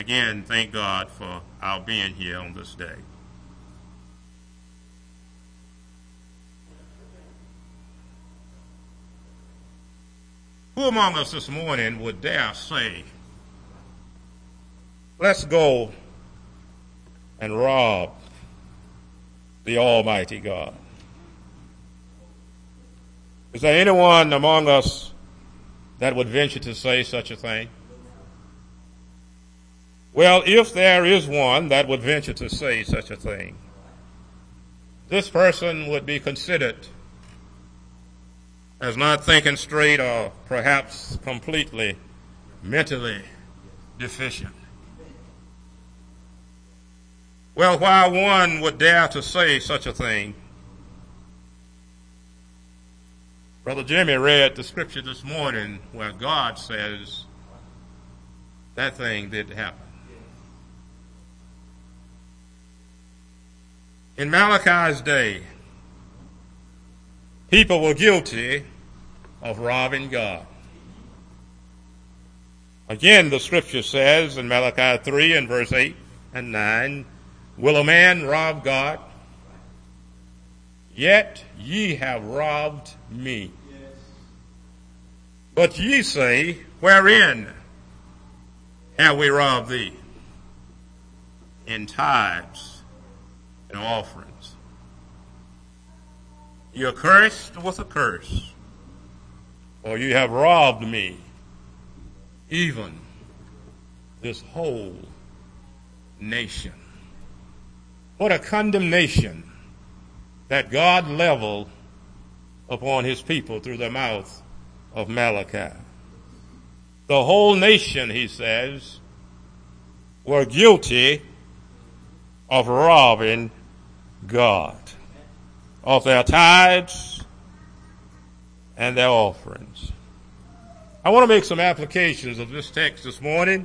Again, thank God for our being here on this day. Who among us this morning would dare say, let's go and rob the Almighty God? Is there anyone among us that would venture to say such a thing? Well, if there is one that would venture to say such a thing, this person would be considered as not thinking straight or perhaps completely mentally deficient. Well, while one would dare to say such a thing, Brother Jimmy read the scripture this morning where God says that thing didn't happen. In Malachi's day, people were guilty of robbing God. Again, the scripture says in Malachi 3 and verse 8 and 9, will a man rob God? Yet ye have robbed me. But ye say, wherein have we robbed thee? In tithes and offerings. You're cursed with a curse, for you have robbed me, even this whole nation. What a condemnation that God leveled upon his people through the mouth of Malachi. The whole nation, he says, were guilty of robbing God of their tithes and their offerings. I want to make some applications of this text this morning.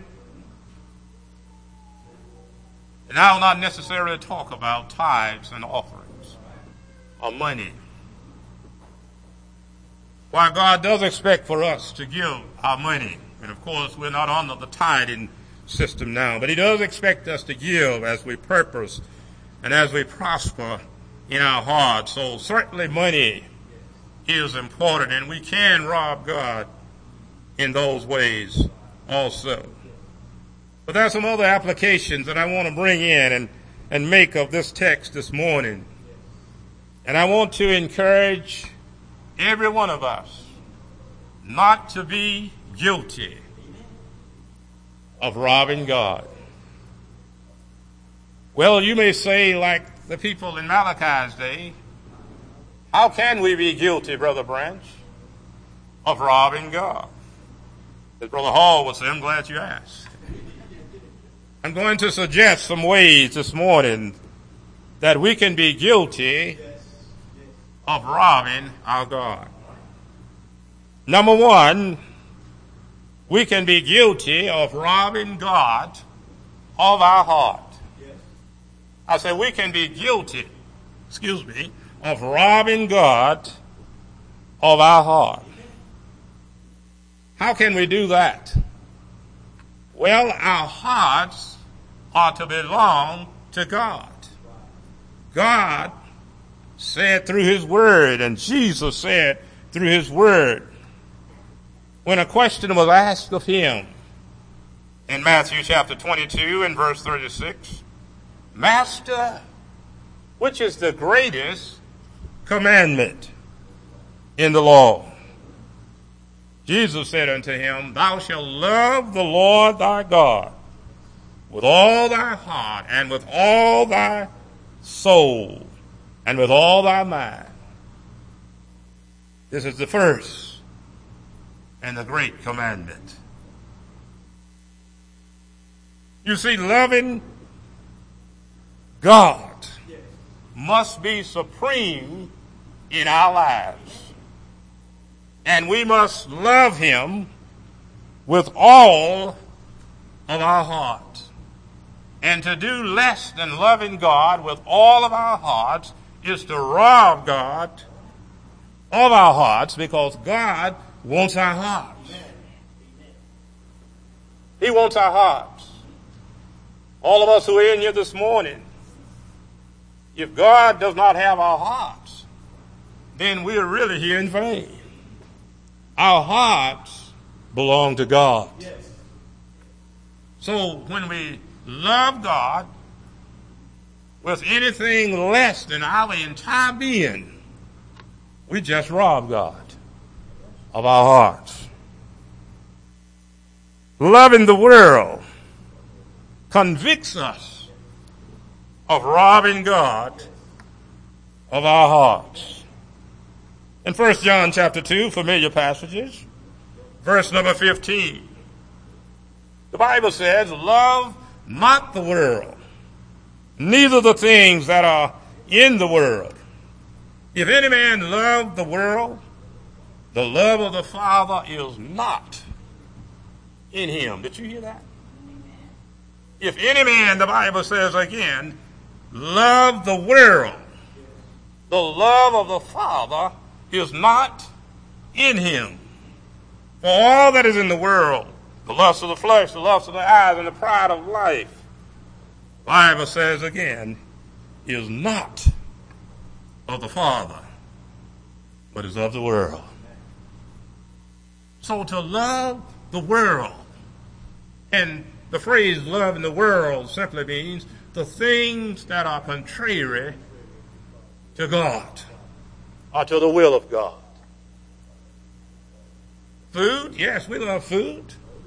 And I will not necessarily talk about tithes and offerings or money. While God does expect for us to give our money, and of course we're not under the tithing system now, but he does expect us to give as we purpose and as we prosper in our hearts. So certainly money is important, and we can rob God in those ways also. But there are some other applications that I want to bring in and make of this text this morning. And I want to encourage every one of us not to be guilty of robbing God. Well, you may say, like the people in Malachi's day, how can we be guilty, Brother Branch, of robbing God? As Brother Hall would say, I'm glad you asked. I'm going to suggest some ways this morning that we can be guilty of robbing our God. Number one, we can be guilty of robbing God of our heart. I say we can be guilty, of robbing God of our heart. How can we do that? Well, our hearts are to belong to God. God said through his word, and Jesus said through his word, when a question was asked of him in Matthew chapter 22 and verse 36, Master, which is the greatest commandment in the law? Jesus said unto him, Thou shalt love the Lord thy God with all thy heart and with all thy soul and with all thy mind. This is the first and the great commandment. You see, loving God must be supreme in our lives. And we must love him with all of our heart. And to do less than loving God with all of our hearts is to rob God of our hearts, because God wants our hearts. He wants our hearts. All of us who are in here this morning, if God does not have our hearts, then we are really here in vain. Our hearts belong to God. Yes. So when we love God with anything less than our entire being, we just rob God of our hearts. Loving the world convicts us of robbing God of our hearts. In 1 John chapter 2, familiar passages, verse number 15, the Bible says, love not the world, neither the things that are in the world. If any man love the world, the love of the Father is not in him. Did you hear that? If any man, the Bible says again, love the world, the love of the Father is not in him. For all that is in the world, the lust of the flesh, the lust of the eyes, and the pride of life, the Bible says again, is not of the Father, but is of the world. So to love the world, and the phrase love in the world simply means the things that are contrary to God or to the will of God. Food, yes, we love food.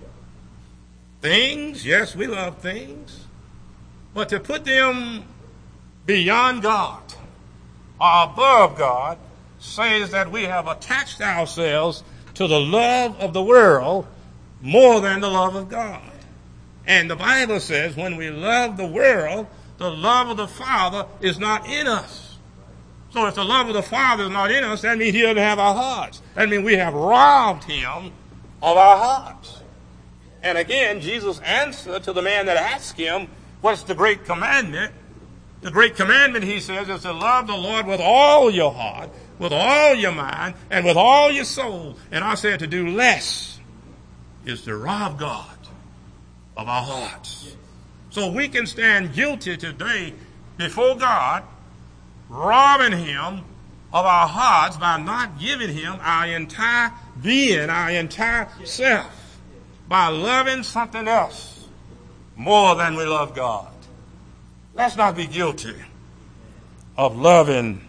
Things, yes, we love things. But to put them beyond God or above God says that we have attached ourselves to the love of the world more than the love of God. And the Bible says when we love the world, the love of the Father is not in us. So if the love of the Father is not in us, that means he doesn't have our hearts. That means we have robbed him of our hearts. And again, Jesus answered to the man that asked him, what's the great commandment? The great commandment, he says, is to love the Lord with all your heart, with all your mind, and with all your soul. And I said to do less is to rob God of our hearts. So we can stand guilty today before God, robbing him of our hearts by not giving him our entire being, our entire self, by loving something else more than we love God. Let's not be guilty of loving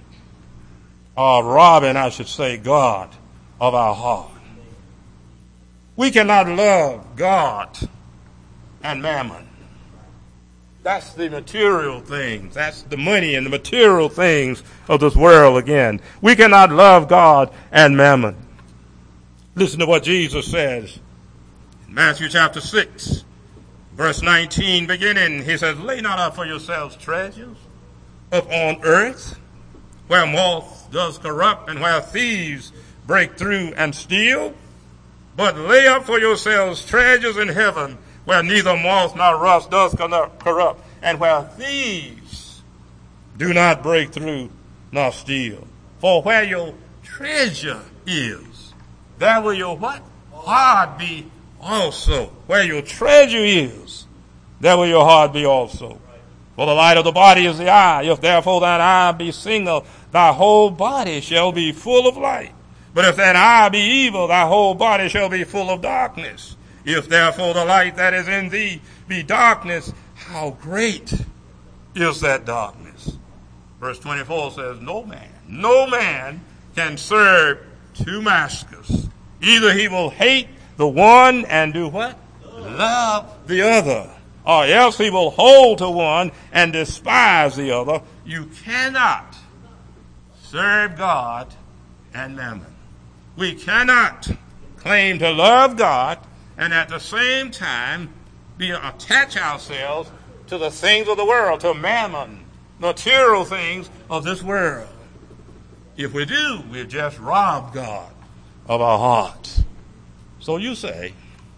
or robbing, I should say, God of our heart. We cannot love God and mammon. That's the material things. That's the money and the material things of this world again. We cannot love God and mammon. Listen to what Jesus says in Matthew chapter 6, verse 19 beginning. He says, lay not up for yourselves treasures upon earth, where moth does corrupt and where thieves break through and steal, but lay up for yourselves treasures in heaven, where neither moth nor rust does corrupt, and where thieves do not break through nor steal. For where your treasure is, there will your what? Heart be also. Where your treasure is, there will your heart be also. For the light of the body is the eye. If therefore thine eye be single, thy whole body shall be full of light. But if thine eye be evil, thy whole body shall be full of darkness. If therefore the light that is in thee be darkness, how great is that darkness? Verse 24 says, no man can serve two masters. Either he will hate the one and do what? Love the other. Or else he will hold to one and despise the other. You cannot serve God and mammon. We cannot claim to love God and at the same time attach ourselves to the things of the world, to mammon, material things of this world. If we do, we've just robbed God of our hearts. So you say,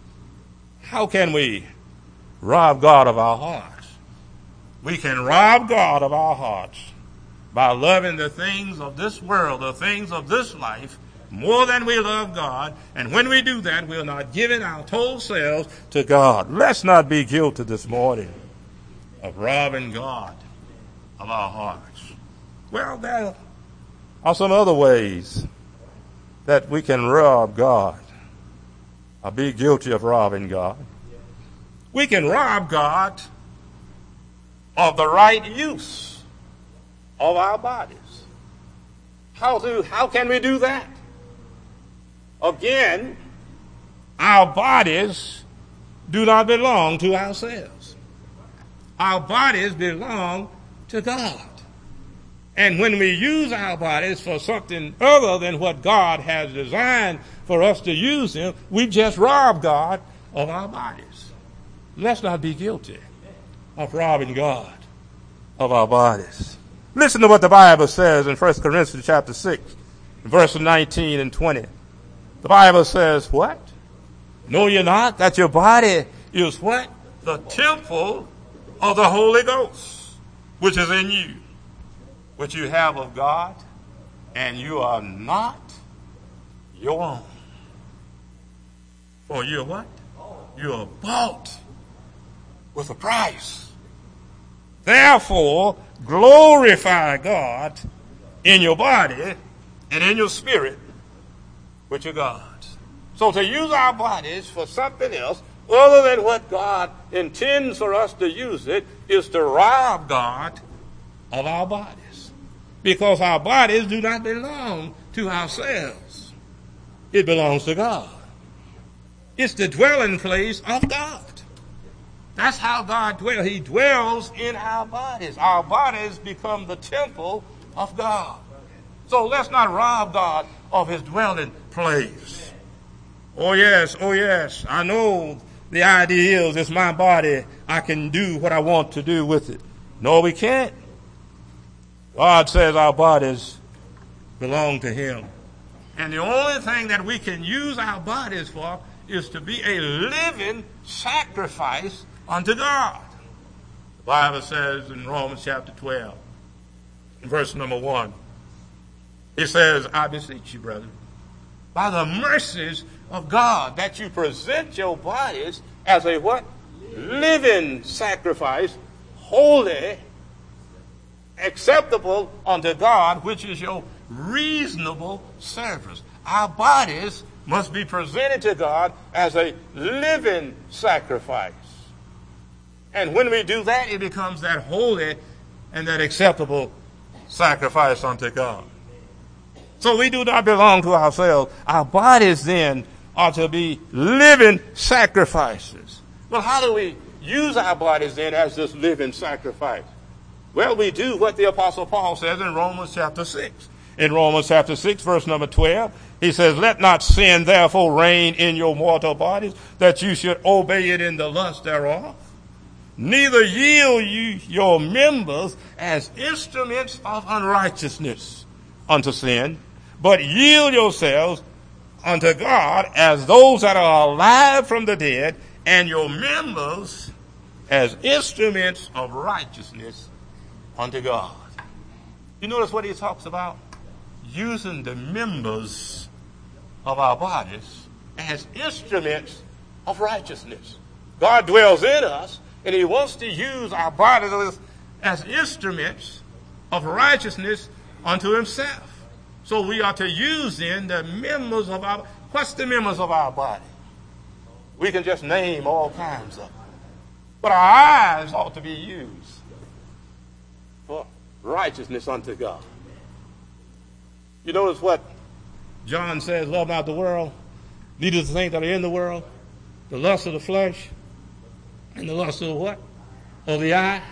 how can we rob God of our hearts? We can rob God of our hearts by loving the things of this world, the things of this life, more than we love God. And when we do that, we're not giving our total selves to God. Let's not be guilty this morning of robbing God of our hearts? Well, there are some other ways that we can rob God or be guilty of robbing God. We can rob God of the right use of our bodies. How can we do that? Again, our bodies do not belong to ourselves. Our bodies belong to God. And when we use our bodies for something other than what God has designed for us to use them, we just rob God of our bodies. Let's not be guilty of robbing God of our bodies. Listen to what the Bible says in 1 Corinthians chapter 6, verses 19 and 20. The Bible says, what? Know ye not that your body is what? The temple of the Holy Ghost, which is in you, which you have of God, and you are not your own. For you're what? You are bought with a price. Therefore, glorify God in your body and in your spirit, which are God's. So to use our bodies for something else other than what God intends for us to use it is to rob God of our bodies. Because our bodies do not belong to ourselves. It belongs to God. It's the dwelling place of God. That's how God dwells. He dwells in our bodies. Our bodies become the temple of God. So let's not rob God of his dwelling place. Oh yes, I know the idea is it's my body. I can do what I want to do with it. No, we can't. God says our bodies belong to him. And the only thing that we can use our bodies for is to be a living sacrifice unto God. The Bible says in Romans chapter 12, verse number 1, it says, I beseech you, brethren, by the mercies of God, that you present your bodies as a what? Living sacrifice, holy, acceptable unto God, which is your reasonable service. Our bodies must be presented to God as a living sacrifice. And when we do that, it becomes that holy and that acceptable sacrifice unto God. So we do not belong to ourselves. Our bodies then are to be living sacrifices. Well, how do we use our bodies then as this living sacrifice? Well, we do what the Apostle Paul says in Romans chapter 6. In Romans chapter 6, verse number 12, he says, let not sin therefore reign in your mortal bodies, that you should obey it in the lust thereof. Neither yield you your members as instruments of unrighteousness unto sin, but yield yourselves unto God as those that are alive from the dead, and your members as instruments of righteousness unto God. You notice what he talks about? Using the members of our bodies as instruments of righteousness. God dwells in us, and he wants to use our bodies as instruments of righteousness unto himself. So we are to use then the members of our, what's the members of our body? We can just name all kinds of them. But our eyes ought to be used for righteousness unto God. You notice what John says, love not the world, neither the things that are in the world, the lust of the flesh, and the lust of the what? Of the eye.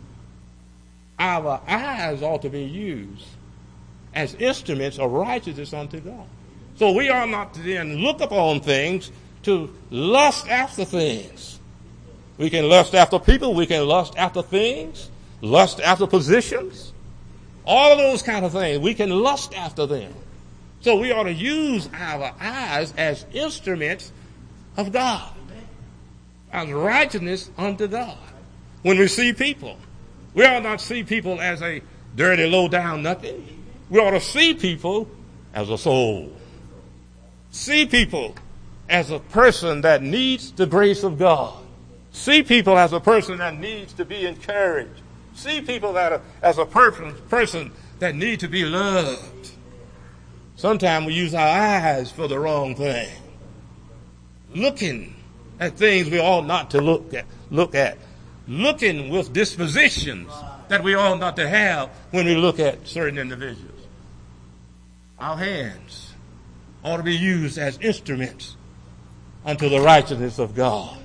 Our eyes ought to be used as instruments of righteousness unto God. So we are not to then look upon things to lust after things. We can lust after people, we can lust after things, lust after positions, all of those kind of things. We can lust after them. So we ought to use our eyes as instruments of God, as righteousness unto God. When we see people, we ought not see people as a dirty, low-down nothing. We ought to see people as a soul. See people as a person that needs the grace of God. See people as a person that needs to be encouraged. See people as a person that need to be loved. Sometimes we use our eyes for the wrong thing. Looking at things we ought not to look at. Looking with dispositions that we ought not to have when we look at certain individuals. Our hands ought to be used as instruments unto the righteousness of God.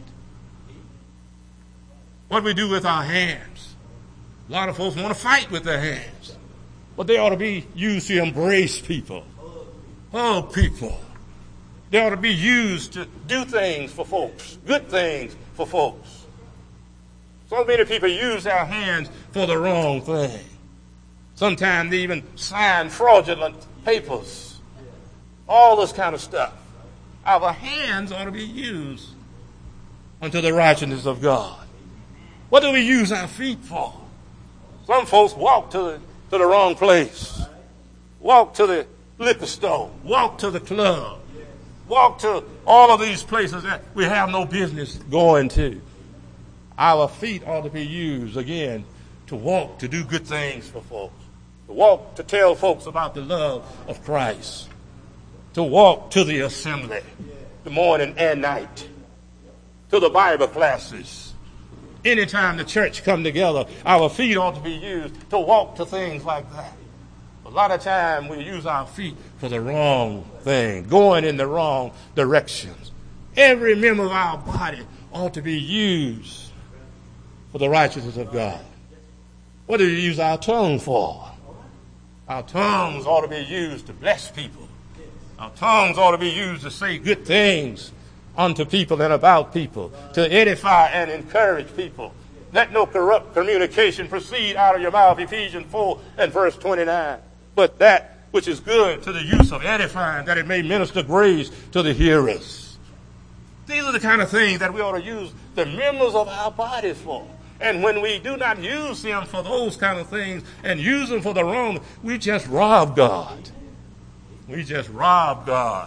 What we do with our hands. A lot of folks want to fight with their hands. But they ought to be used to embrace people. Hug people. They ought to be used to do things for folks. Good things for folks. So many people use their hands for the wrong thing. Sometimes they even sign fraudulent papers. All this kind of stuff. Our hands ought to be used unto the righteousness of God. What do we use our feet for? Some folks walk to the wrong place. Walk to the liquor store. Walk to the club. Walk to all of these places that we have no business going to. Our feet ought to be used, again, to walk, to do good things for folks. To walk, to tell folks about the love of Christ. To walk to the assembly, the morning and night. To the Bible classes. Anytime the church come together, our feet ought to be used to walk to things like that. A lot of time we use our feet for the wrong thing, going in the wrong directions. Every member of our body ought to be used for the righteousness of God. What do we use our tongue for? Our tongues ought to be used to bless people. Our tongues ought to be used to say good things unto people and about people, to edify and encourage people. Let no corrupt communication proceed out of your mouth, Ephesians 4 and verse 29. But that which is good to the use of edifying, that it may minister grace to the hearers. These are the kind of things that we ought to use the members of our bodies for. And when we do not use them for those kind of things and use them for the wrong, we just rob God. We just rob God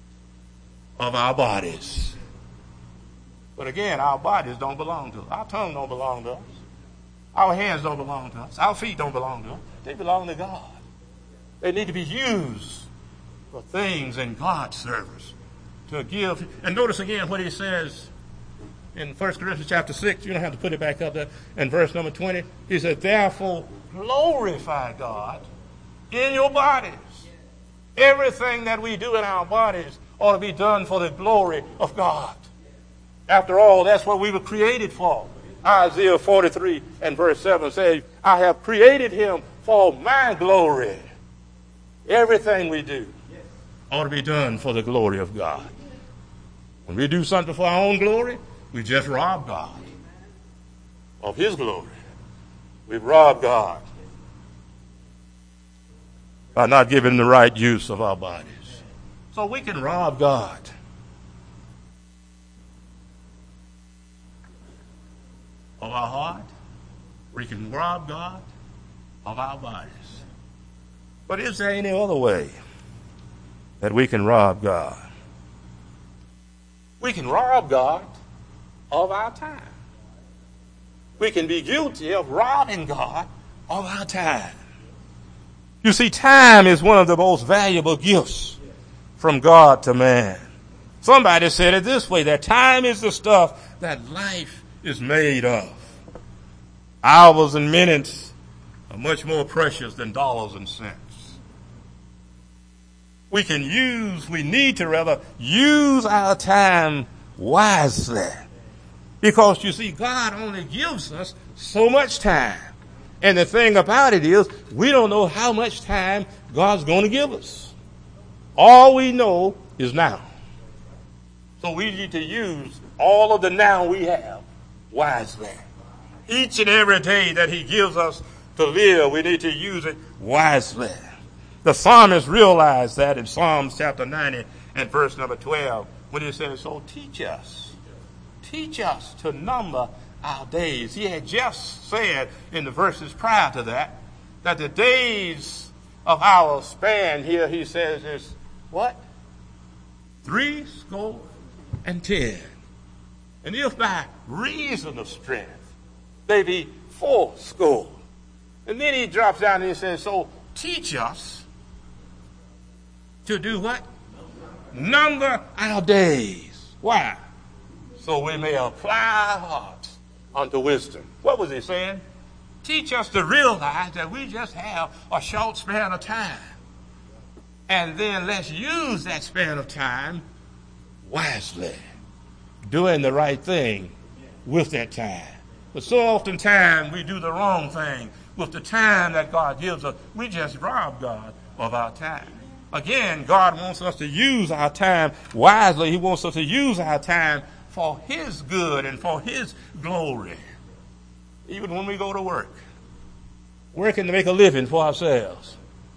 of our bodies. But again, our bodies don't belong to us. Our tongue don't belong to us. Our hands don't belong to us. Our feet don't belong to us. They belong to God. They need to be used for things in God's service. To give. And notice again what he says in 1 Corinthians chapter 6. You don't have to put it back up there. In verse number 20. He said, therefore glorify God in your bodies. Everything that we do in our bodies ought to be done for the glory of God. After all, that's what we were created for. Isaiah 43 and verse 7 says, I have created him for my glory. Everything we do ought to be done for the glory of God. When we do something for our own glory, we just rob God of his glory. We've robbed God by not giving the right use of our bodies. So we can rob God of our heart. We can rob God of our bodies. But is there any other way that we can rob God? We can rob God of our time. We can be guilty of robbing God of our time. You see, time is one of the most valuable gifts from God to man. Somebody said it this way, that time is the stuff that life is made of. Hours and minutes are much more precious than dollars and cents. We need to use our time wisely. Because you see, God only gives us so much time. And the thing about it is, we don't know how much time God's going to give us. All we know is now. So we need to use all of the now we have wisely. Each and every day that he gives us to live, we need to use it wisely. The psalmist realized that in Psalms chapter 90 and verse number 12, when he says, so teach us to number our days. He had just said in the verses prior to that the days of our span here, he says, is what? 70. And if by reason of strength they be fourscore. And then he drops down and he says, so teach us to do what? Number our days. Why? So we may apply our hearts unto wisdom. What was he saying? Teach us to realize that we just have a short span of time. And then let's use that span of time wisely, doing the right thing with that time. But so oftentimes we do the wrong thing with the time that God gives us. We just rob God of our time. Again, God wants us to use our time wisely. He wants us to use our time for his good and for his glory. Even when we go to work, working to make a living for ourselves.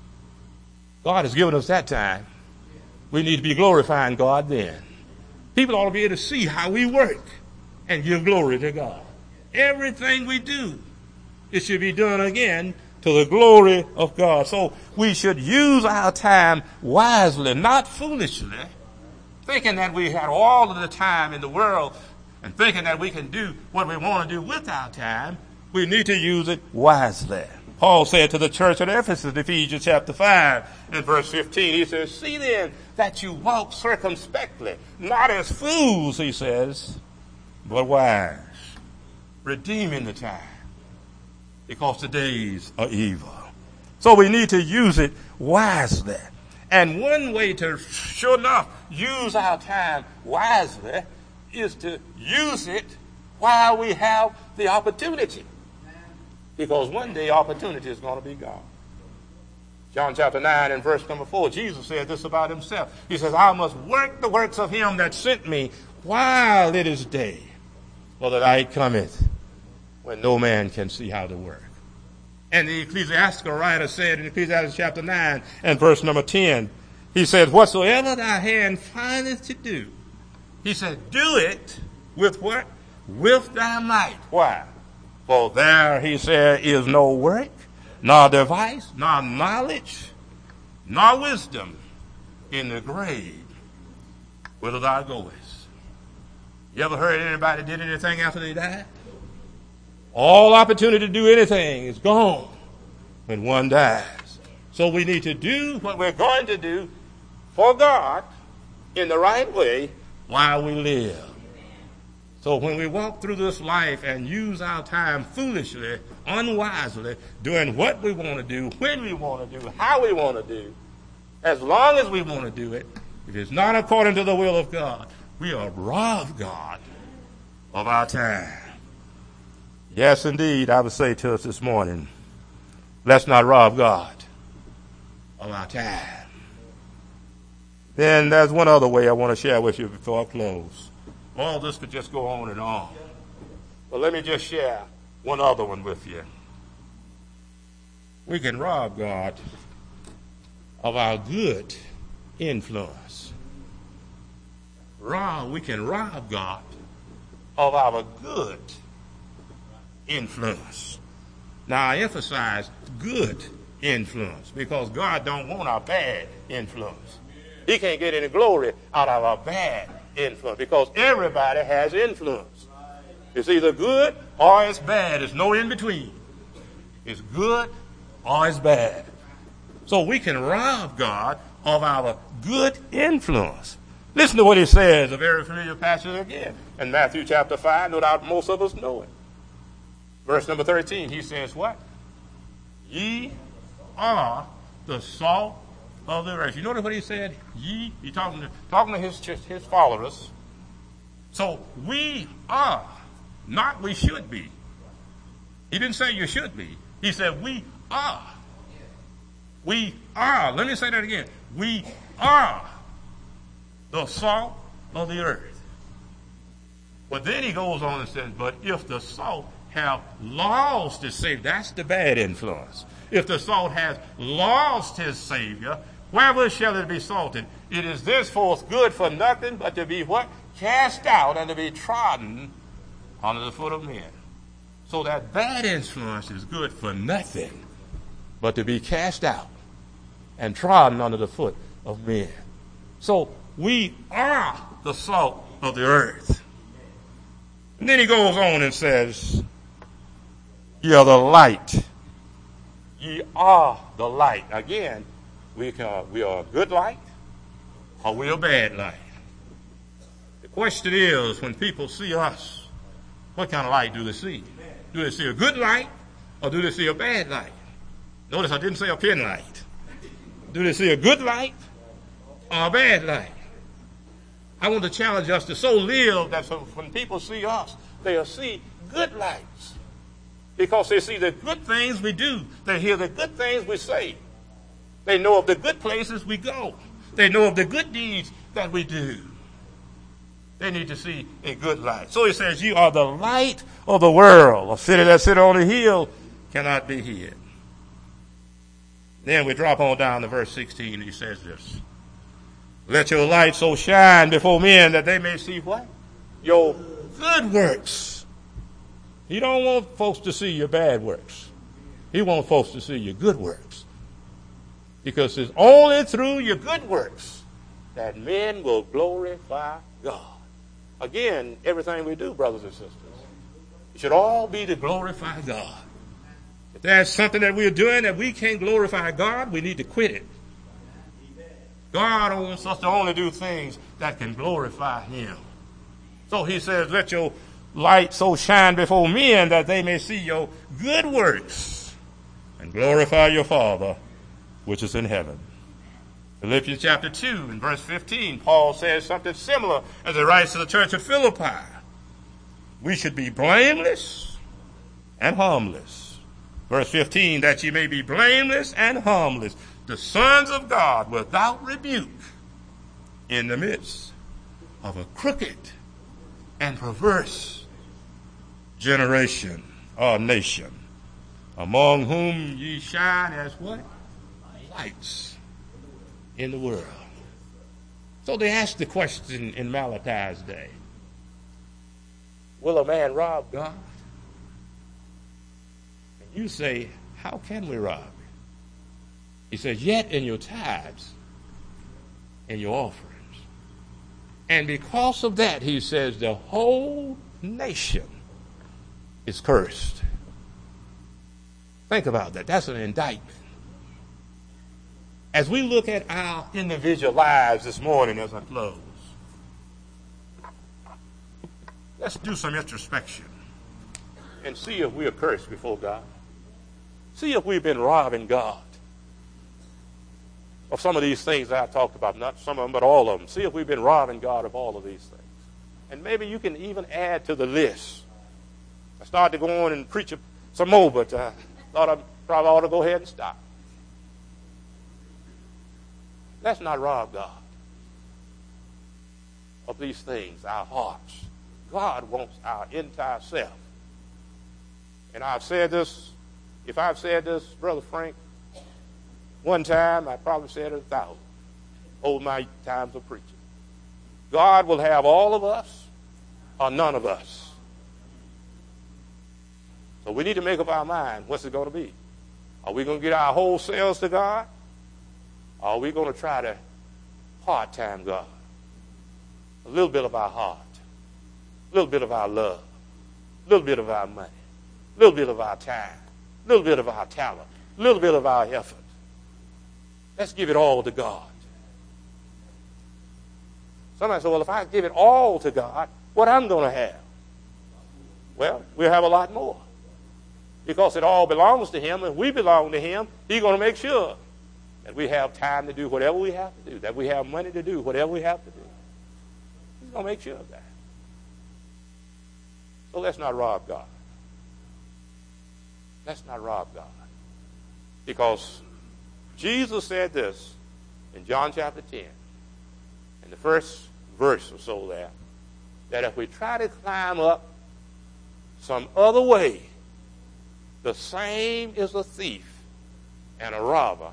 God has given us that time. We need to be glorifying God then. People ought to be able to see how we work and give glory to God. Everything we do, it should be done again to the glory of God. So we should use our time wisely, not foolishly, thinking that we have all of the time in the world and thinking that we can do what we want to do with our time. We need to use it wisely. Paul said to the church at Ephesus, Ephesians chapter 5 and verse 15, he says, see then that you walk circumspectly, not as fools, he says, but wise, redeeming the time, because the days are evil. So we need to use it wisely. And one way to, sure enough, use our time wisely is to use it while we have the opportunity. Because one day opportunity is going to be gone. John chapter 9 and verse number 4, Jesus said this about himself. He says, I must work the works of him that sent me while it is day, for the night cometh when no man can see how to work. And the ecclesiastical writer said in Ecclesiastes chapter 9 and verse number 10, he said, whatsoever thy hand findeth to do, he said, do it with what? With thy might. Why? For there, he said, is no work, nor device, nor knowledge, nor wisdom in the grave whither thou goest. You ever heard anybody did anything after they died? All opportunity to do anything is gone when one dies. So we need to do what we're going to do for God in the right way while we live. So when we walk through this life and use our time foolishly, unwisely, doing what we want to do, when we want to do, how we want to do, as long as we want to do it, if it's not according to the will of God, we are robbed God of our time. Yes, indeed, I would say to us this morning, let's not rob God of our time. Then there's one other way I want to share with you before I close. All this could just go on and on. But let me just share one other one with you. We can rob God of our good influence. We can rob God of our good influence. Now I emphasize good influence because God don't want our bad influence. He can't get any glory out of our bad influence because everybody has influence. It's either good or it's bad. There's no in between. It's good or it's bad. So we can rob God of our good influence. Listen to what he says, a very familiar passage again. In Matthew chapter 5, no doubt most of us know it. Verse number 13, he says what? Ye are the salt of the earth. You notice what he said? Ye, he talking to his followers. So we are, not we should be. He didn't say you should be. He said we are. We are. Let me say that again. We are the salt of the earth. But then he goes on and says, but if the salt have lost its savior, that's the bad influence. If the salt has lost his savior, wherewith shall it be salted? It is thenceforth good for nothing but to be what? Cast out and to be trodden under the foot of men. So that bad influence is good for nothing but to be cast out and trodden under the foot of men. So we are the salt of the earth. And then he goes on and says, ye are the light. Ye are the light. Again, we are a good light or we are a bad light. The question is, when people see us, what kind of light do they see? Do they see a good light or do they see a bad light? Notice I didn't say a pin light. Do they see a good light or a bad light? I want to challenge us to so live that so when people see us, they'll see good lights. Because they see the good things we do. They hear the good things we say. They know of the good places we go. They know of the good deeds that we do. They need to see a good light. So he says, you are the light of the world. A city that sits on a hill cannot be hid. Then we drop on down to verse 16. He says this. Let your light so shine before men that they may see what? Your good works. He don't want folks to see your bad works. He wants folks to see your good works. Because it's only through your good works that men will glorify God. Again, everything we do, brothers and sisters, it should all be to glorify God. If there's something that we're doing that we can't glorify God, we need to quit it. God wants us to only do things that can glorify him. So he says, let your light so shine before men that they may see your good works and glorify your Father which is in heaven. Philippians chapter 2 and verse 15, Paul says something similar as he writes to the church of Philippi. We should be blameless and harmless. Verse 15, that ye may be blameless and harmless, the sons of God without rebuke in the midst of a crooked and perverse generation or nation, among whom ye shine as what? Lights in the world. So they asked the question in Malachi's day, will a man rob God? And you say, how can we rob him? He says, yet in your tithes and your offerings. And because of that, he says, the whole nation is cursed. Think about that. That's an indictment. As we look at our individual lives this morning as I close, let's do some introspection and see if we are cursed before God. See if we've been robbing God of some of these things that I talked about, not some of them, but all of them. See if we've been robbing God of all of these things. And maybe you can even add to the list. I started to go on and preach some more, but I thought I probably ought to go ahead and stop. Let's not rob God of these things, our hearts. God wants our entire self. And I've said this, if I've said this, Brother Frank, one time, I probably said it 1,000 over my times of preaching. God will have all of us or none of us. So we need to make up our mind, what's it going to be? Are we going to get our whole selves to God? Or are we going to try to part-time God? A little bit of our heart, a little bit of our love, a little bit of our money, a little bit of our time, a little bit of our talent, a little bit of our effort. Let's give it all to God. Somebody said, well, if I give it all to God, what I'm going to have? Well, we'll have a lot more. Because it all belongs to him, and we belong to him, he's going to make sure that we have time to do whatever we have to do, that we have money to do whatever we have to do. He's going to make sure of that. So let's not rob God. Let's not rob God. Because Jesus said this in John chapter 10, in the first verse or so there, that if we try to climb up some other way, the same is a thief and a robber.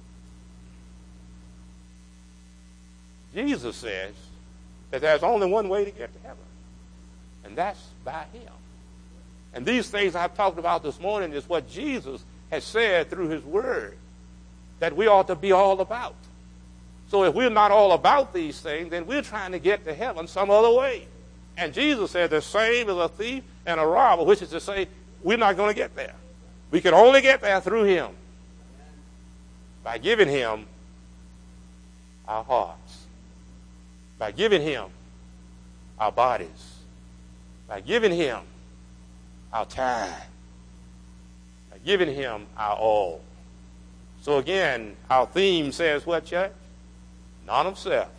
Jesus says that there's only one way to get to heaven, and that's by him. And these things I've talked about this morning is what Jesus has said through his word that we ought to be all about. So if we're not all about these things, then we're trying to get to heaven some other way. And Jesus said the same is a thief and a robber, which is to say we're not going to get there. We can only get there through him. By giving him our hearts. By giving him our bodies. By giving him our time. By giving him our all. So again, our theme says what, church? None of self,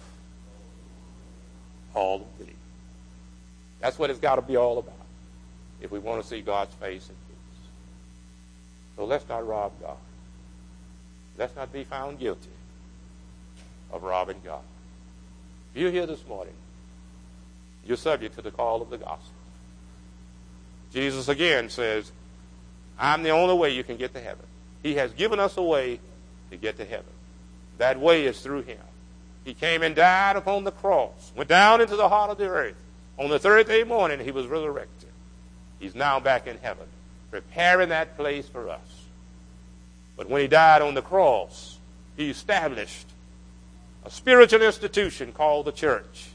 all of thee. That's what it's got to be all about if we want to see God's face and peace. So let's not rob God. Let's not be found guilty of robbing God. If you're here this morning, you're subject to the call of the gospel. Jesus again says, I'm the only way you can get to heaven. He has given us a way to get to heaven. That way is through him. He came and died upon the cross, went down into the heart of the earth. On the third day morning, he was resurrected. He's now back in heaven, preparing that place for us. But when he died on the cross, he established a spiritual institution called the church,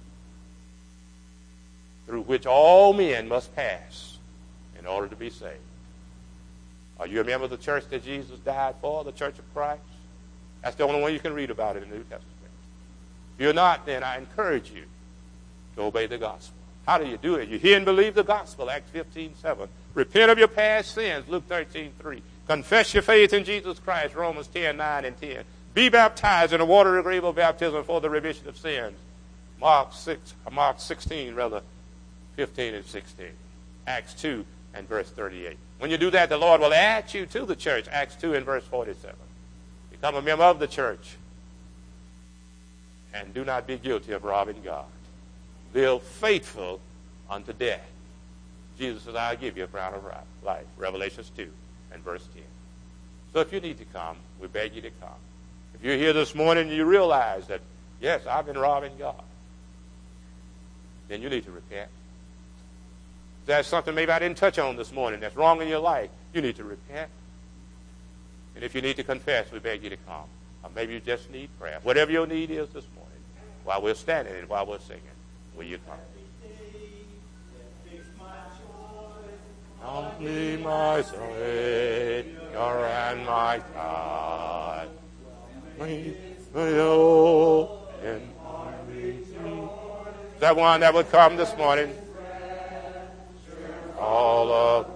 through which all men must pass in order to be saved. Are you a member of the church that Jesus died for, the Church of Christ? That's the only one you can read about it in the New Testament. If you're not, then I encourage you to obey the gospel. How do you do it? You hear and believe the gospel, Acts 15:7. Repent of your past sins, Luke 13:3. Confess your faith in Jesus Christ, Romans 10:9 and 10. Be baptized in the water of grave of baptism for the remission of sins, Mark 16, 15 and 16. Acts 2 and verse 38. When you do that, the Lord will add you to the church, Acts 2 and verse 47. Become a member of the church. And do not be guilty of robbing God. Live faithful unto death. Jesus says, I'll give you a crown of life. Revelations 2 and verse 10. So if you need to come, we beg you to come. If you're here this morning and you realize that, yes, I've been robbing God, then you need to repent. If there's something maybe I didn't touch on this morning that's wrong in your life, you need to repent. And if you need to confess, we beg you to come. Or maybe you just need prayer. Whatever your need is this morning, while we're standing and while we're singing, will you come? Count me my Savior and my God. Is that one that would come this morning? All of